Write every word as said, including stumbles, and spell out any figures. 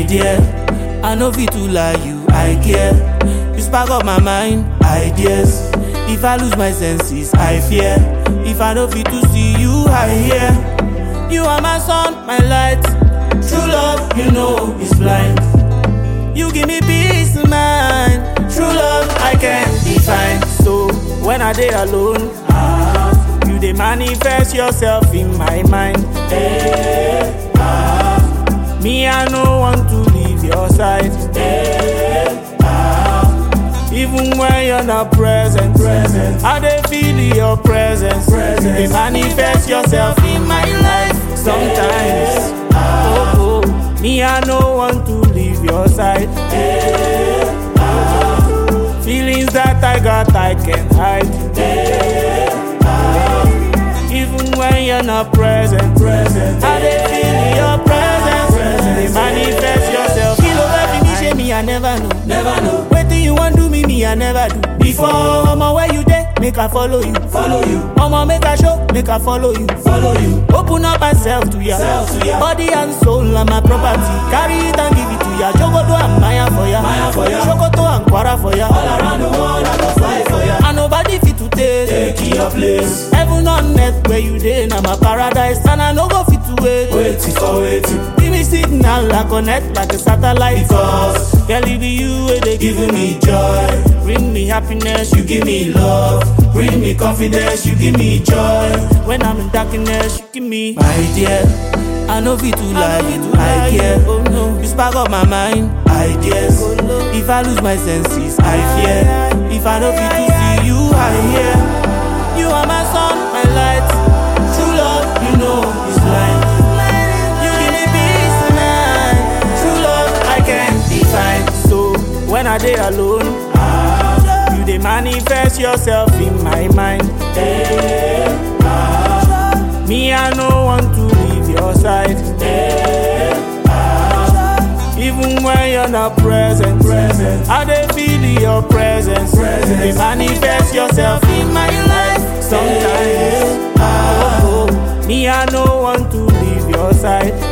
dear, I know fit to lie you, I care. You spark up my mind, ideas. If I lose my senses, I fear. If I know fit to see you, I hear. You are my sun, my light. True love, you know, is blind. You give me peace of mind. True love, I can't define. So when I dey alone, ah, you dey manifest yourself in my mind. Hey, ah, me, I no want to leave your side. Hey, ah, even when you're not present, present, I dey feel your presence. presence. You dey manifest yourself in my life. Sometimes, ah, oh, oh, me, I no want to leave your side. Hey, ah, feelings that I got, I can't hide. Hey, ah, even when you're not present, present, I dey feel your presence. presence. They manifest yourself. Kill over me, shame me, I never know. Never know. Waiting you want do me, me, I never do. Before, I'ma where you there, make I follow you. Follow you. I'ma make a show, make I follow you. Follow you. Open up myself to ya. Self to ya. Body and soul and my property. Carry it and give it to ya. Jogodo and Maya for ya. Maya for ya. Shokoto and Kwara for ya. All around the world, I go fly for ya. And nobody fit to take. Take your place. Heaven on earth where you dey, now my paradise. And I no go fit to wait. Waiting for waiting. Give me signal, I connect like a satellite. Because girl, it be you where they giving me joy. Bring me happiness, you give me love. Bring me confidence, you give me joy. When I'm in darkness, you give me my dear. I know fit to lie you, I care. Oh no, you spark up my mind, ideas. Oh, no. If I lose my senses, I fear. If I know fit to see you, I hear. You are my sun, my light. True love, you know, is blind. You give me peace of mind. True love, I can't define. So when I dey alone, ah, you dey manifest yourself in my mind. Hey, ah, me, I no want to leave your side. Hey, ah, even when you're not present, present, I dey feel your presence. presence. You manifest yourself in my life. Sometimes, ah, oh, oh, me, I no want to leave your side.